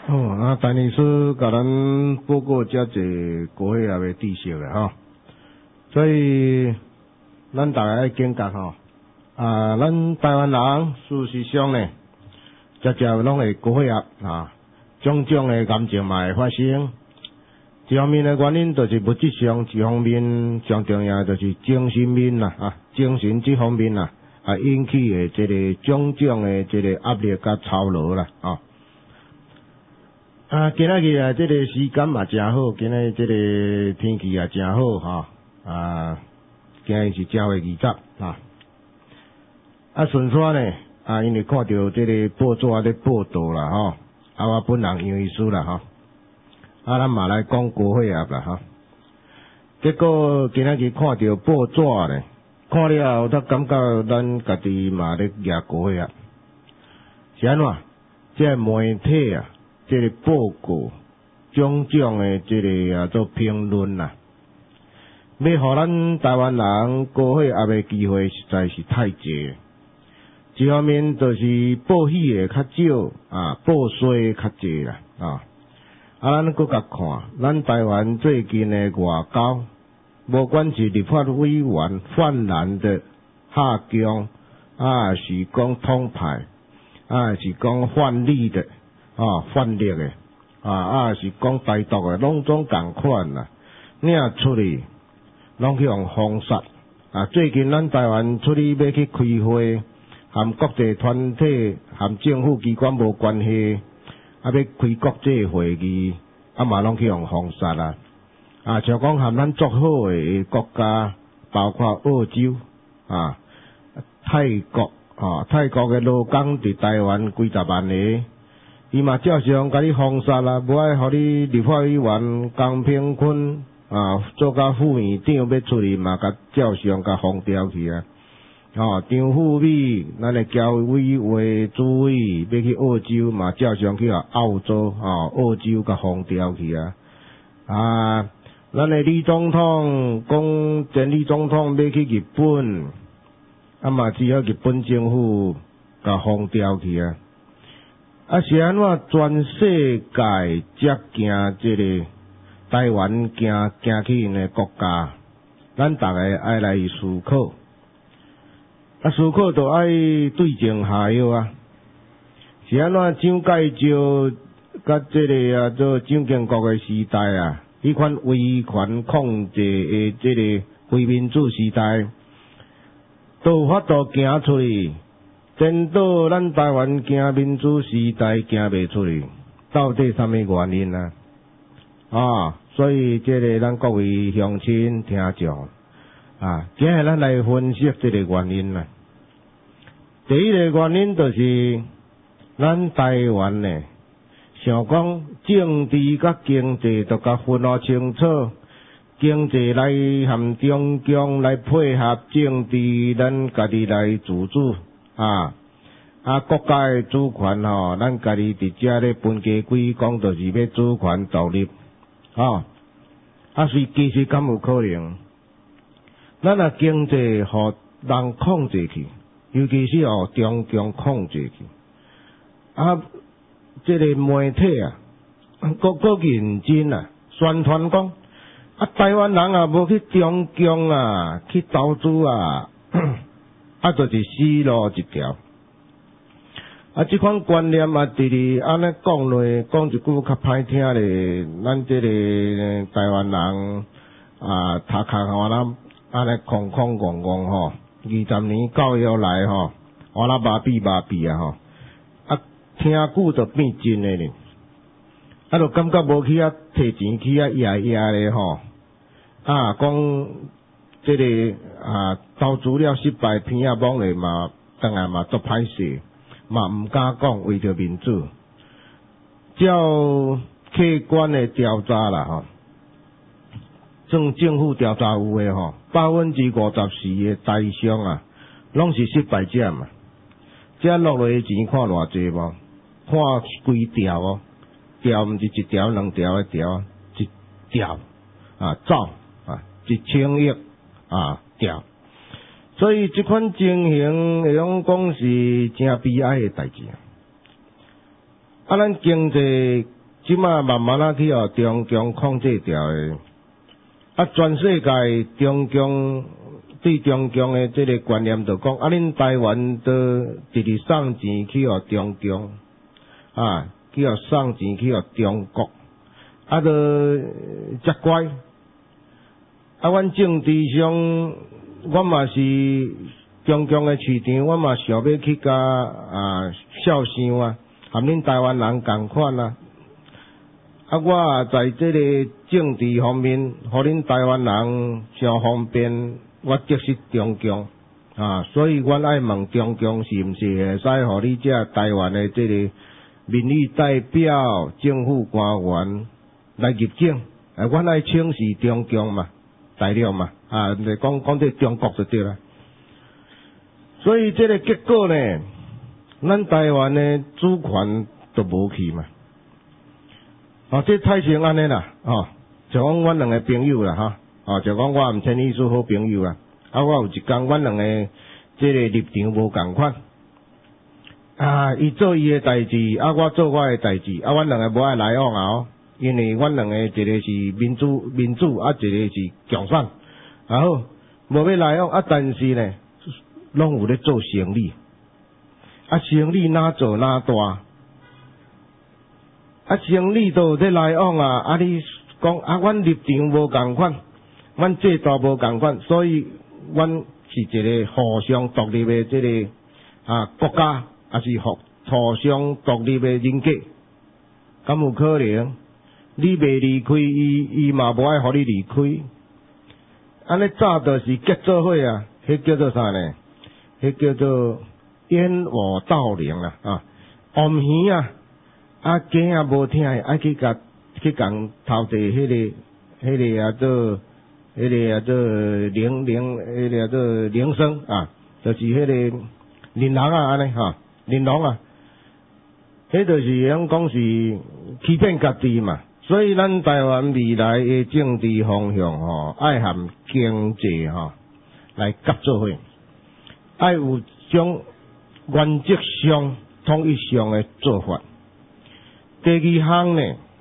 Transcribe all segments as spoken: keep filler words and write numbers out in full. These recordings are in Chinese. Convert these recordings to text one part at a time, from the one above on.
哦，啊，陈律师甲咱报告遮济高血压的知识咧吼，所以咱大家要警觉吼。啊，咱台湾人事实上呢，常常拢会高血压啊，种种的癌症嘛会发生。一方面的原因就是物质上，一方面上重要的就是精神面啦啊，精神这方面啦啊引起的这个种种的这个压力甲操劳啦啊。啊，今仔日啊，这个时间嘛真好，今仔这个天气也真好哈。啊，今日是正月二十啊。啊，顺续呢啊，因为看到这个报纸咧报道啦吼，啊，我本人杨医师啦吼，啊，咱嘛来讲高血压啦吼。结果今仔日看到报纸咧，看了后，才感觉咱家己嘛咧举高血压。是安怎？这媒体啊。这个报告，种种的这个啊做评论啦，要互咱台湾人高血压的机会实在是太济。一方面就是报喜的较少，啊，报衰的较济啦，啊，啊，咱搁甲看，咱台湾最近的外交，无管是立法委员泛蓝的、下强，啊，是讲统派，啊，是讲泛绿的。啊，泛绿的，啊啊是讲台独的，拢总共款啦。领出去，拢去用封杀。啊，最近咱台湾出去要去开会，含国际团体、含政府机关无关系，啊要开国际会议，啊嘛拢去用封杀啦。啊，像讲含咱足好的国家，包括澳洲、啊泰国、啊泰国的劳工伫台湾几十万个。伊嘛照常甲你封杀啦，无爱互你立法委员江平坤啊做甲副院长要出去嘛，甲照常甲封掉去啊。哦，张富美，咱的交委会主委要去澳洲嘛，照常去啊澳洲啊澳洲甲封掉去啊。啊，咱的李总统讲前李总统要去日本，啊嘛只好日本政府甲封掉去啊。啊，是安怎全世界才行这个台湾行行去因的国家，咱大家爱来思考。啊，思考就爱对症下药啊。是安怎蒋介石甲这个啊做蒋经国的时代啊，迄款威权控制的这个非民主时代，都有法度行出去。真到咱台湾行民主时代行袂出去，到底什么原因啊？啊，所以这个咱各位乡亲听众啊，今日咱来分析这个原因啊。第一个原因就是咱台湾呢，想讲政治甲经济都甲分好清楚，经济来含中共来配合政治，咱家己来自主。啊啊！国家的主权吼，咱家己伫遮咧分家规，讲就是要主权独立，吼啊，所以其实敢有可能？咱若经济互人控制去，尤其是互中共控制去，啊，这个媒体啊，各个认真啊，宣传讲啊，台湾人啊无去中共啊去投资啊。啊，就是死路一条。啊，这款观念啊，直直安尼讲落，讲一句较歹听咧，咱这个台湾人啊，读壳吼，咱安尼空空戆戆吼，二十年教育来吼，我那麻痹麻痹啊吼，啊，听久就变真诶咧，啊，就感觉无去啊，摕钱去啊，压压咧吼，啊，讲。这个啊，投资了失败，片仔网咧嘛，当然嘛做歹势，嘛毋敢讲为着民主。照客观的调查啦吼，政政府调查有诶吼，百分之五十四诶台商啊，拢是失败者嘛。这落来诶钱看偌济无？看几条哦，条毋是一条两条诶条，一条啊走啊一千亿。啊，掉，所以这款情形，会用讲是真悲哀的代志。 啊，咱经济即马慢慢啊去互中共控制掉诶。啊，全世界中共对中共诶即个观念就讲，啊，恁台湾都直直送钱去互中共，啊，去互送钱去互中国，啊，都遮乖。啊，阮政治上，阮嘛是中共诶市场，阮嘛想要去甲啊孝想啊，含恁台湾人共款啊。啊，我也在这个政治方面，互恁台湾人上方便，我支持中共啊，所以阮爱问中共是毋是会使互你这台湾的这个民意代表、政府官员来入境？啊，阮爱请示中共嘛。大陆嘛，啊，来讲讲这中国就对啦。所以这个结果呢，咱台湾的主权都无去嘛。啊，这太成安尼啦，哦，就讲阮两个朋友啦，哈，哦，就讲我毋称伊做好朋友啦。啊，我有一工，阮两个这个立场无共款。啊，伊做伊的代志，啊，我做我的代志，啊，阮两个无爱来往啊。哦，因为阮两个一个是民主民主，啊，一个是共产，然后无要来往啊，但是呢，拢有咧做生意，啊，生意哪做哪大，啊，生意都有咧来往啊，啊，你讲啊，阮立场无共款，阮制度无共款，所以阮是一个互相独立的这个啊国家，也是互互相独立的人格，敢有可能？你未离开伊，伊嘛无爱互你离开。安尼早就是结做伙啊，迄叫做啥呢？迄叫做烟雾斗灵啦啊！暗鱼啊，啊鸡啊无听，爱去甲去共头地迄个迄个啊做迄个啊做铃铃迄个啊做铃声啊，就是迄个铃人啊安尼哈，铃龙啊，迄就是咱讲是欺骗家己嘛。所以咱台湾未来的政治方向吼，爱含经济吼来合作伙，爱有种原则上统一上的做法。第二项呢，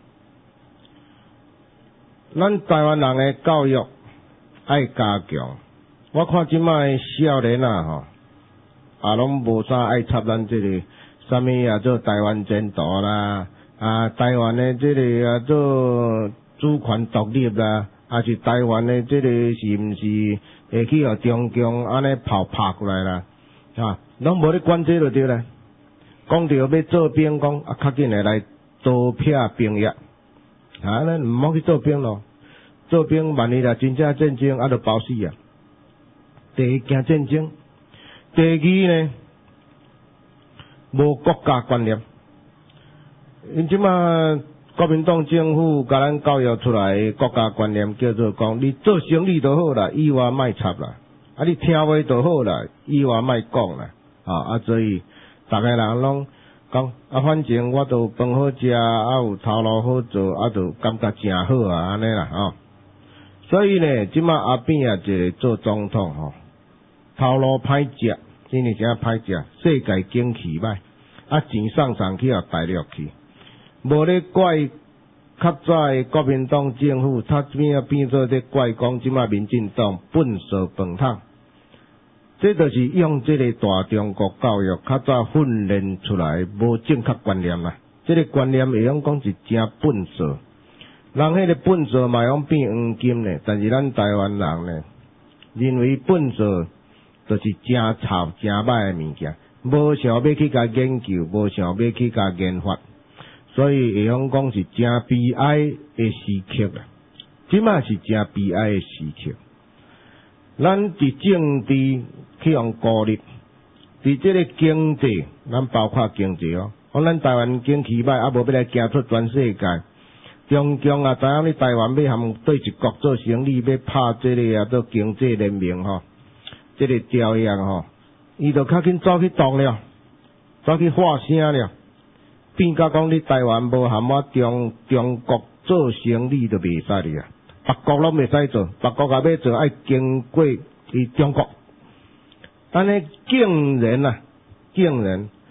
咱台湾人的教育爱加强。我看即摆少年啊吼，啊拢无啥爱插咱这个啥物啊做台湾前途啦。啊，台湾的这个啊做主权独立啦，还是台湾的这个是毋是会去互中共安尼跑拍过来啦？啊，拢无咧管这就对啦。讲到要做兵，讲啊，较紧的来多撇兵役，啊，咱毋好去做兵咯。做兵万一啦真正战争，啊，就包死啊。第一惊战争，第二呢，无国家观念。因即马国民党政府甲咱教育出来国家观念，叫做讲你做生意就好啦，以外莫插啦，啊你听话就好啦，以外莫讲啦，啊啊所以逐个人拢讲啊，反正我都饭好食，啊有头路好做，啊就感觉真好啊安尼啦吼。所以呢，即马阿扁啊一个做总统吼，头路歹食，因为啥歹食？世界景气歹，啊钱送上去啊大陆去。无咧怪较早的国民党政府，他变啊变做咧怪讲即马民进党笨手笨汤，这就是用这个大中国教育较早训练出来无正确观念啦。这个观念会用讲是真笨手，人迄个笨手嘛用变黄金呢，但是咱台湾人呢，认为笨手就是真臭真歹的物件，无想要去甲研究，无想要去甲研发。所以会用讲是真悲哀的时刻啦，即马是真悲哀的时刻。咱伫政治去用孤立，伫即个经济，咱包括经济哦，讲咱台湾经济歹，啊无要来行出全世界。中共啊，知影你台湾要含对一国做生意，要拍即个啊做经济联盟吼，即个条约吼，伊就较紧走去动了，走去发声了。变甲讲你台湾无含我中中国做生意就袂使哩啊，别国拢袂使做，别国也要做爱经过伊中国。安尼竟然啊，竟然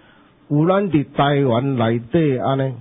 有咱伫台湾内底安尼，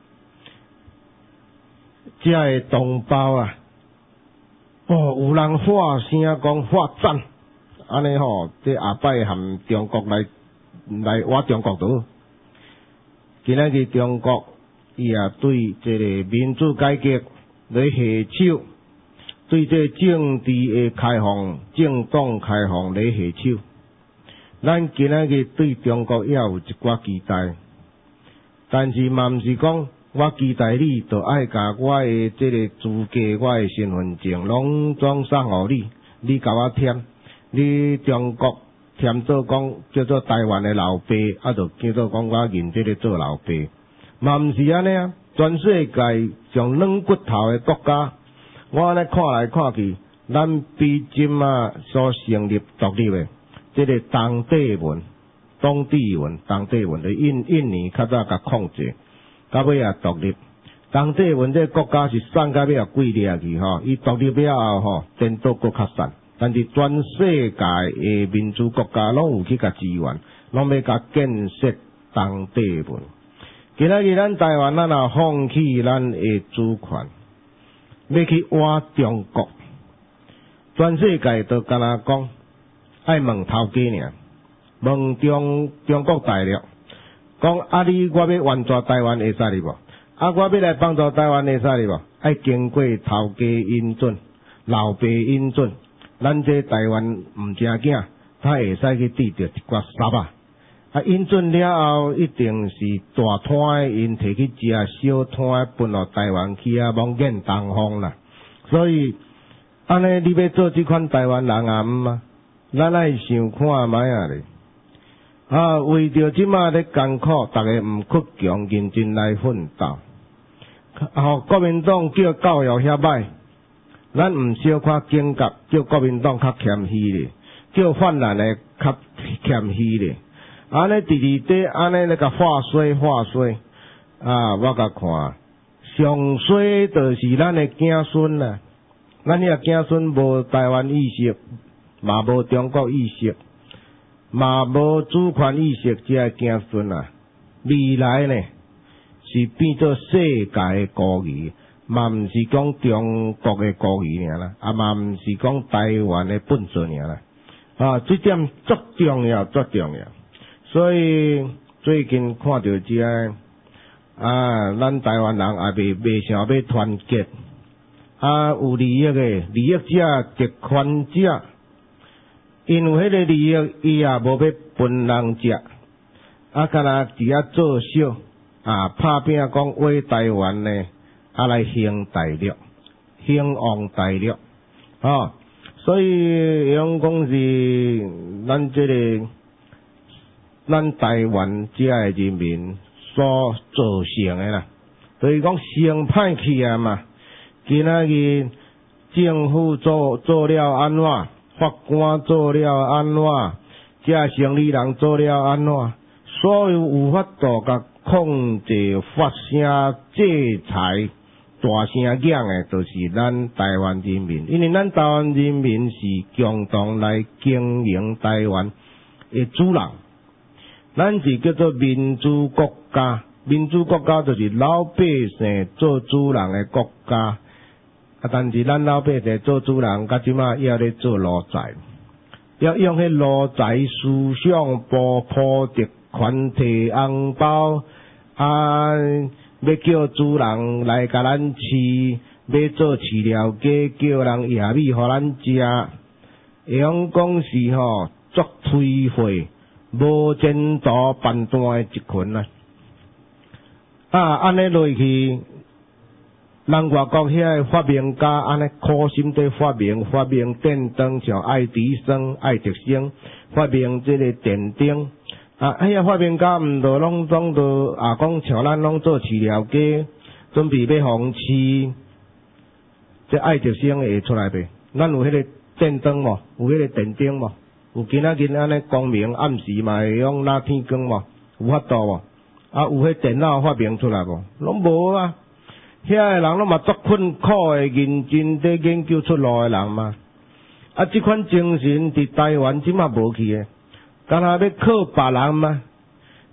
遮个同胞啊，哦，有人发声讲发赞，安尼吼，这下摆含中国来来我中国岛，今仔日中国伊也对这个民主改革来下手，对这政治的开放、政党开放来下手。咱今仔日对中国也有一寡期待，但是嘛毋是讲我期待你，就爱甲我的这个资格、我的身份证拢总送互你，你甲我填，你中国填做讲叫做台湾的老爸，啊，就叫做讲我认这个做老爸，嘛毋是安尼啊！全世界上软骨头的国家，我安尼看来看去，咱比今啊所成立独立的。这个当地文、当地文、当地文的印印尼较早甲控制，到尾也独立。当地文这国家是散到尾也几掠去吼，伊独立了后吼，颠倒搁较散。但是全世界的民主国家拢有去甲支援，拢要甲建设当地文。今仔日咱台湾咱也放弃咱的主权，要去挖中国，全世界都敢若讲。爱问头家尔，问中中国大陆，讲啊你我要援助台湾会使哩无？啊我要来帮助台湾会使哩无？爱经过头家允准、老爸允准，咱这台湾毋正囝，他会使去抵着一寡沙啊。啊允准了后，一定是大摊的，因摕去食小摊的，分落台湾去啊，望见东方啦。所以安尼你要做这款台湾人啊毋啊？咱爱想看卖啊咧，啊，为着即马咧艰苦，逐个毋屈强，认真来奋斗。吼、啊，国民党叫教育遐歹，咱毋小可警觉，叫国民党较谦虚咧，叫泛滥诶较谦虚咧。安尼第二底安尼咧甲化衰化衰，啊，我甲看，上衰就是咱诶子孙啦，咱遐子孙无台湾意识。嘛无中国意识，嘛无主权意识，这个子孙啊，未来呢是变做世界的孤儿，嘛毋是讲中国的孤儿尔啦，啊嘛毋是讲台湾的本尊尔啦，啊，这点足重要，足重要。所以最近看到这个啊，咱台湾人也未未想要团结，啊，有利益的利益者、集权者。因为迄个利益，伊也无要分人食，啊，干那伫遐做小，啊，拍拼讲为台湾呢，啊来兴大陆，兴旺大陆，哦，所以用讲是咱这个咱台湾遮个人民所造成的啦，就是讲先歹去啊嘛，今仔日政府做做了安怎？法官做了安怎？这生理人做了安怎？所有有法度甲控制、发声、制裁、大声讲的，就是咱台湾人民。因为咱台湾人民是共同来经营台湾的主人，咱是叫做民主国家。民主国家就是老百姓做主人的国家。啊！但是咱老百姓做主人，甲即马要咧做奴才，要用迄奴才思想捕捕着全体红包，啊！要叫主人来甲咱饲，要做饲料鸡，叫人夜米互咱食，会用讲是吼足颓废、无前途、笨蛋的一群啊！啊！安尼落去。咱外国遐个发明家安尼苦心地发明，发明电灯像爱迪生、爱迪生，发明这个电灯。啊，遐发明家毋着拢总着啊，讲像咱拢做饲料鸡，准备要互饲。这爱迪生会出来袂？咱有迄个电灯无？有迄个电灯无？有今仔日安尼光明暗时嘛会用拉天光无？有法度无？啊，有迄电脑发明出来无？拢无啊！遐个人拢嘛足困苦诶，认真地研究出路诶人嘛。啊，即款精神伫台湾即嘛无去诶，干那要靠别人嘛？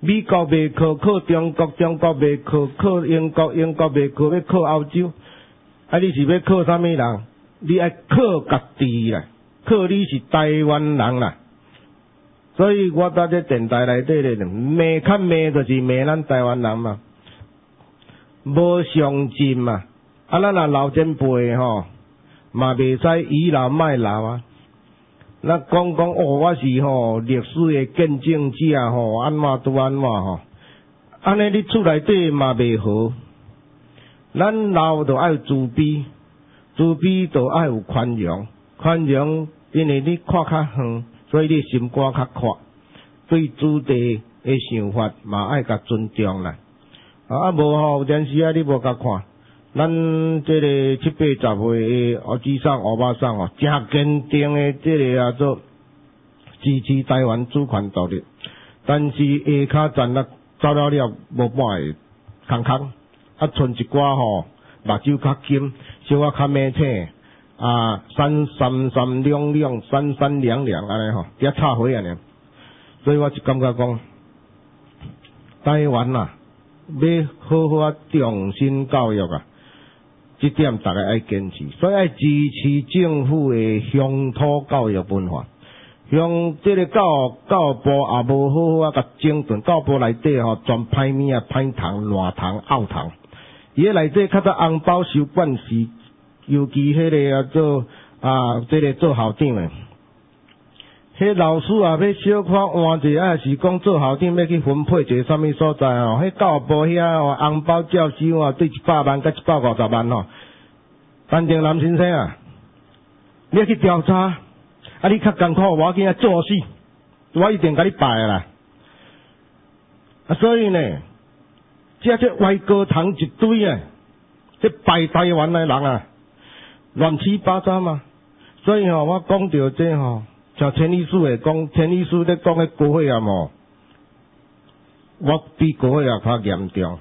美国袂靠，靠中国，中国袂靠，靠英国，英国袂靠，要靠欧洲。啊，你是要靠啥物人？你爱靠家己啦，靠你是台湾人啦。所以我伫这电台内底咧，骂较骂就是骂咱台湾人嘛，无上进嘛。啊，咱若老前辈吼，嘛袂使倚老卖老啊。咱讲讲哦，我是吼历史的见证者吼，安怎拄安怎吼？安尼你厝内底嘛袂好。咱老就爱有慈悲，慈悲就爱有宽容，宽容因为你看较远，所以你心肝较阔。对主地的想法嘛爱甲尊重啦。啊，无吼有阵时啊，你无甲看。咱这个七八十岁的黑子桑、黑巴桑哦，真坚定的这个啊做支持台湾主权独立，但是下骹站啊走了了无半个空空，啊剩一寡吼目睭较金，小可较美青，啊闪闪闪亮亮，闪闪亮亮安尼吼，伫遐插花安尼，所以我就感觉讲，台湾啊要好好啊重新教育啊。这点大家爱坚持，所以爱支持政府的乡土教育文化。像这个教教育部也无好好啊，甲整顿教育部内底吼，全歹物啊，歹糖、烂糖、拗糖。伊个内底较早红包收管是，尤其迄个啊做啊，这个做校长的，迄老师啊要小可换者，啊是讲做校长要去分配一个啥物所在哦？迄教育部遐哦，红包教授哦，对一百万甲一百五十万哦。陈定南先生啊，你要去调查，啊你较艰苦，我要紧啊做死，我一定甲你败啦。啊所以呢，这这歪歌堂一堆啊，这败台湾的人啊，乱七八糟嘛。所以吼、哦，我讲到这吼、哦。像陈律师会讲，陈律师咧讲咧高血压吼，我比高血压较严重。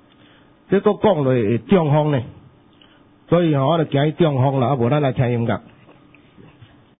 这个讲落会中风呢，所以吼、哦、我就惊伊中风啦，啊无咱来听音乐。